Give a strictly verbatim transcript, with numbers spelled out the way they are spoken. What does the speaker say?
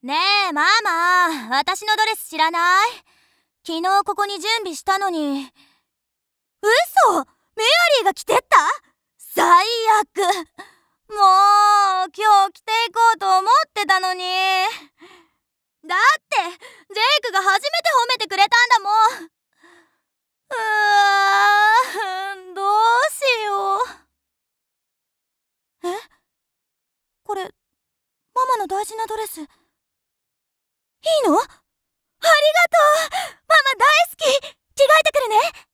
ねえママ、私のドレス知らない？昨日ここに準備したのに。 嘘！メアリーが着てった？最悪！もう今日着ていこうと思ってたのに。だってジェイクが初めて褒めてくれたんだもん。うわー、どうしよう。え？これママの大事なドレス。いいの？ありがとう！ママ大好き！着替えてくるね。